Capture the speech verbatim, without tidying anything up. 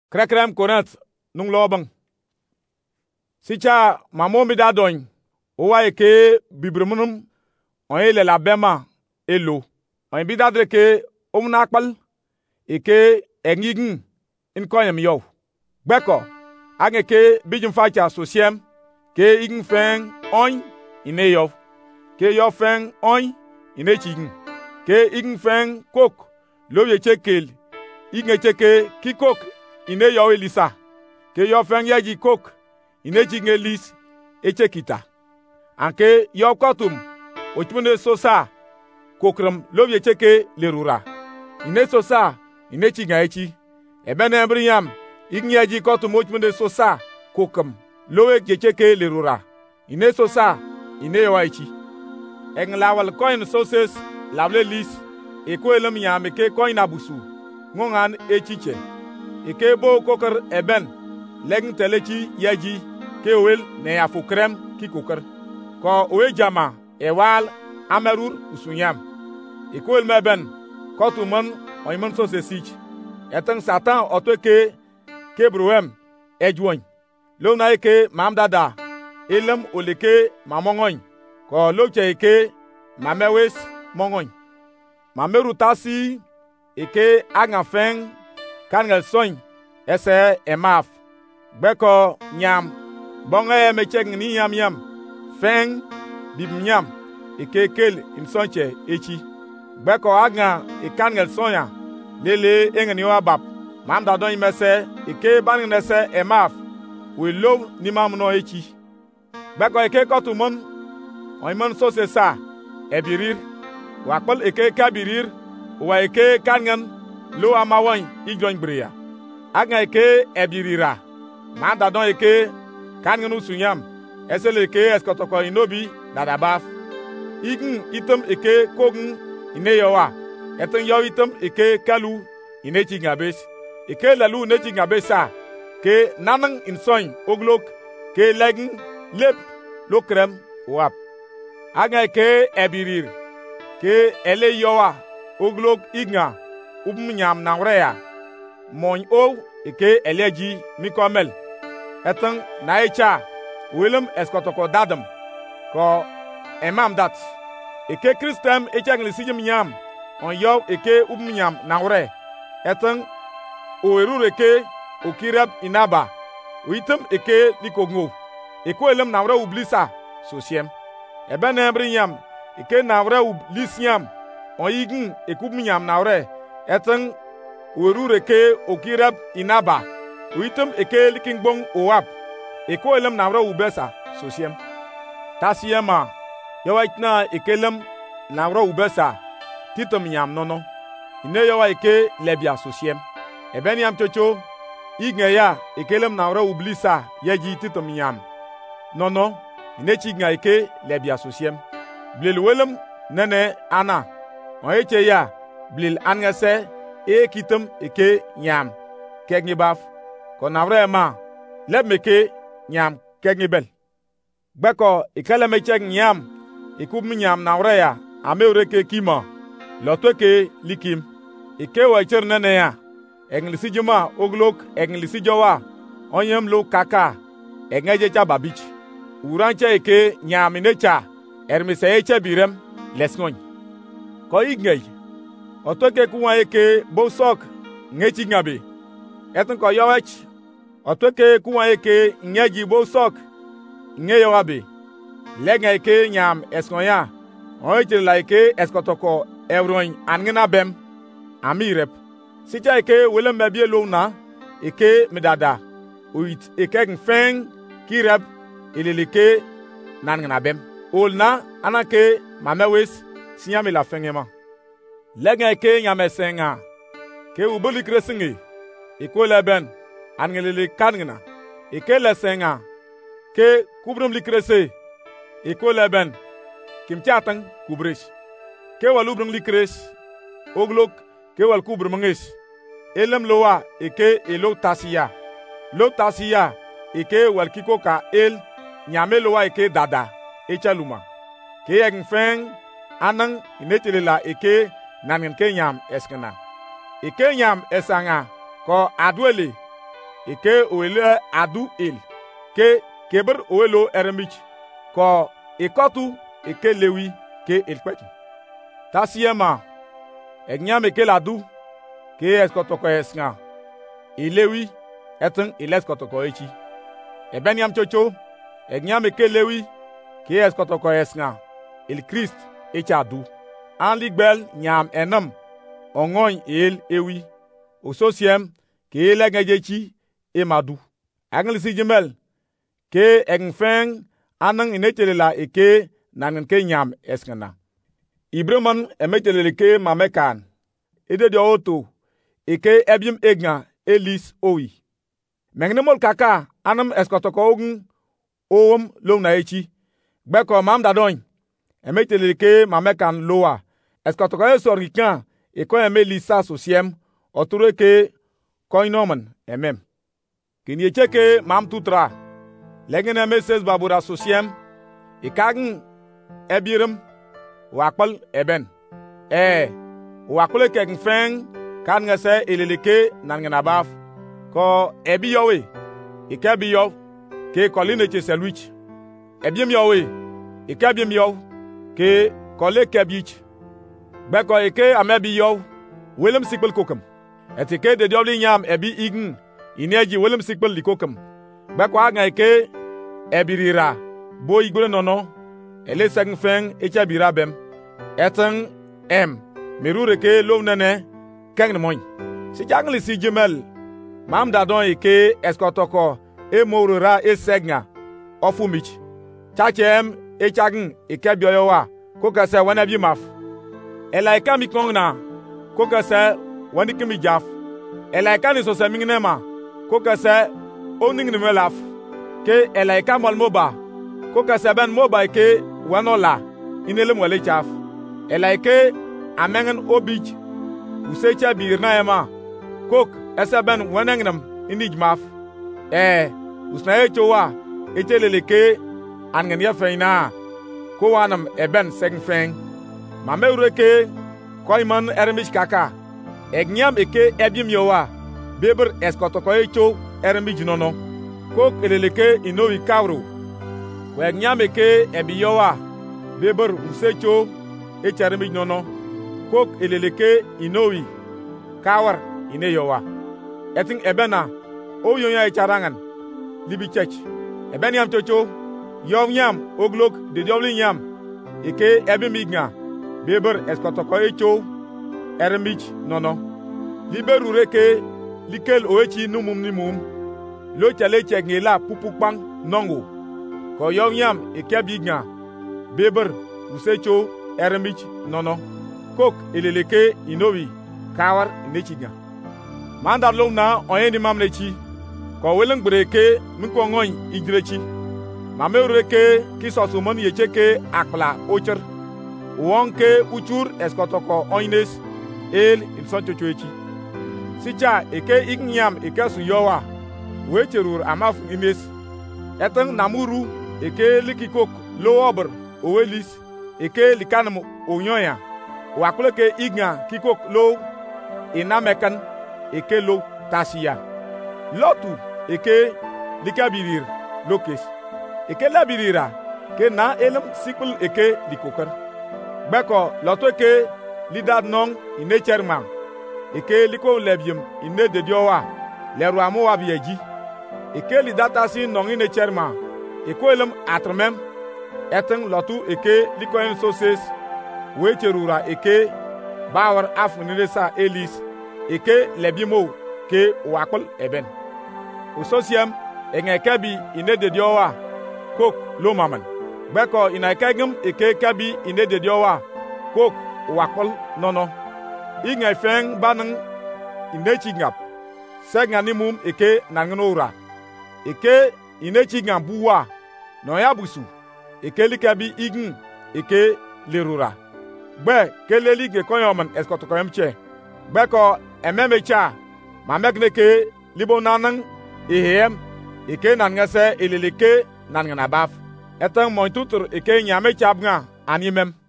Krekrem Korinth nung lobang. Sicha mamomi da doin. Owa eke bibrumunum. Oye le la bema elo. Oye bidadre ke omnakpal. Eke engign in koyem yow. Beko. Ange ke bijum facha sosiem. Ke ign feng oin ine yow. Ke yow feng oin ine chign. Ke ign feng kok. Lobye chekel. Ign cheke ki kok ine yow elisa. Ke yow feng yaji kok. Ine chign elis echekita. Anke yow kotum. Ochmune sosa. Kokram lobye cheke lerura. Ine sosa. Ine chinga echi. Ebene embriyam. Ign yaji kotum ochmune sosa. Kokam. Lowe cheke lerura. Ine sosa. Ine yow echi. Eng lawal coin soses. Lavle lis. Eko elem yam eke coin abusu. Ngongan echiche. Eke bo kokar eben. Legn telechi yaji. Ke owel ne yafu krem ki kokar. Ko owe jama. Ewal amerur usunyam. Eko elme ben. Kotu man oiman sosesich. Etang satan otwe ke. Ke bruem. Ejwoin. Lo na eke mamdada. Elem oleke mamongoin. Ko loche eke mamewes mongoin. Mameru tasi eke agafeng kangel soin ese emaf. Beko nyam. Bonga mecheng ni yam yam. Feng bib nyam. Eke kel insonche echi. Beko aga ekangel soya. Lele engeni wabab. Mamda don imese eke banginese emaf. We love ni mam no echi. Beko eke kotumon. Oiman sose sa. Ebirir. Wakpal eke kabirir. Wa eke kangen. Lo amawan igloin bria. Aga eke ebirira. Manda don eke kangen usunyam. Esele eke eskotoko inobi dadabaf. Ign item eke kogun ine yowa. Eten yow item eke kalu ine chingabes. Eke lalu ine chingabesa. Ke nanang insoin oglok. Ke legn lep lokrem wap. Aga eke ebirir. Ke ele yowa oglok igna ubmnyam nawreya. Mon o eke eleji mikomel. Etang naecha willem eskotoko dadam. Ko emam dat. Eke kristem echang lisijim nyam. On yow eke ubmnyam nawre. Etang oerur eke okirab inaba. Uitem eke likogno. Eko elem nawre ublisa sosiem. Eben embrinyam. Eke nawre ublisyam. On ign ekubmnyam nawre. Etang oerur eke okirab inaba. Uitem eke likingbong oap. Eko elem nawre ubesa sosiem. Tasiyema. Yawa itna ekelem nawre ubesa. Titom yam nono. Ine yawa eke lebya sosiem. Eben yam chocho. Ign ya ekelem nawre ublisa yeji titom yam nono. Ine chigna eke lebya sosiem. Blil welem nene ana. On eche ya blil angese e kitem eke nyam kegni baf. Ko nawre ma leb meke nyam kegni bel. Beko ikele mechek nyam ikub nyam nawre ya ameure ke kima lotwe ke likim. Ike wacher nene ya englisi juma oglok englisi jowa onyem lo kaka engeje cha babich. Uranche eke nyam inecha ermise eche birem lesngoñ. Ko igngey. Otoke kuwa eke bosok ngechi ngabe. Etun ko yowech. Otoke kuwa eke ngeji bosok ngeyowabe. Lenga eke nyam eskonya. Oiche la eke eskotoko evroñ angina bem. Amirep. Sicha eke welem mebie lona eke medada. Uit eke ngfeng kirep ililike nangina bem. Olna anake mamewes sinyame la fengema. Lenga eke nyame senga. Ke ubuli kresingi. Eko leben. Angelele kangina. Eke le senga. Ke kubrum li krese. Eko leben. Kimtiatang kubresh. Ke walubrum li kresh. Oglok ke wal kubrum ngesh. Elem loa eke elo tasiya. Lo tasiya. Eke wal kiko ka el. Nyame loa eke dada. Echaluma. Ke yeng feng anang inetelela eke nanin ke nyam eskena. Eke nyam esanga ko adwele ike owele adu il ke keber owelo eremich ko ikotu ike lewi ke ilkweki tasiema egnyam ike ladu ke eskotoko esnga ilewi eteng ileskotoko echi ebeniam chocho egnyam ike lewi ke eskotoko esnga il Christ echadu anligbel nyam enam ongoin el ewi ososiem ke legejechi emadu anglisi jimel ke engfeng anang inetelela eke nangen ke nyam eskana ibreman emetelele ke mamekan ede de oto eke ebim egna elis owi mengnemol kaka anam eskotoko ogun owom lona echi gbeko mam dadon emetelele ke mamekan loa eskotoko esorgikan eko emelisa sosiem oturo ke koinoman emem kini cheke mam tutra legene meses babura sosiem ikagn ebirim wakpal eben e wakule kegen feng kan ngase ililike nangena baf ko ebi yowe ikebi yow ke koline che selwich ebiem yowe ikebiem yow ke kole kebich beko ike amebi yow welem sikbel kokem etike de dioli nyam ebi ign ineji welem sikbel likokem beko aga ike ebirira bo igbole nono ele seng feng echa bira bem eteng em merure ke lovnene keng moy si jangli si jemel mam dadon ike eskotoko e morura e segna ofumich chachem echagn ike bioyowa kokase wana bi maf elaika mi kongna kokase wani kimi jaf elaika ni so semingnema kokase oningni melaf ke elaika mol moba kokase ben moba ke wanola inele mwele chaf elaike amengen obij usecha birna ema kok eseben wanengnam inijmaf eh usna echowa echeleleke angen ya feina ko wanam eben segfeng mameureke koiman ermish kaka egnyam eke ebim yowa beber eskotoko echo ermish nono kok eleleke inowi kawru wegnyam eke ebiyowa beber usecho echarmish nono kok eleleke inowi kawar ine yowa eting ebena o yonya echarangan libi chech ebeniam chocho yov nyam oglok de diobli nyam eke ebimigna beber eskotoko echo ermich nono liberure ke likel oechi numum nimum lo chale chengela pupukpang nongo ko yov nyam eke bigna beber usecho ermich nono kok eleleke inowi kawar inechiga mandar lona oyeni mamlechi ko weleng breke minko ngoy igrechi mameureke kisosumon yecheke akla ocher wonke uchur eskotoko oynes el insonchochoechi sicha eke ignyam eke suyowa wecherur amaf imes eteng namuru eke likikok lowober owelis eke likanum onyoya wakuleke igna kikok lo inamekan eke lo tasiya lotu eke likabirir lokes eke labirira ke na elem sikul eke likoker beko lotu eke lidad nong ine cherman eke liko lebyem ine dediowa leru amu wabyeji eke lidatasi nong ine cherman eko elem atremem eteng lotu eke liko en soses wecherura eke bawar afuniresa elis eke lebimo ke wakol eben usosiem engekebi ine dediowa kok lomaman beko inaikegem eke kabi ine dediowa kok wakol nono inge feng banang ine chingap segnanimum eke nangnora eke ine chingam buwa noya busu eke likabi ign eke lerura gbe keleli ge koyoman eskotokoyemche beko ememecha mamegneke libonanang ehem eke nangase eleleke nanganabaf etang mointutur eke nyame chabnga animem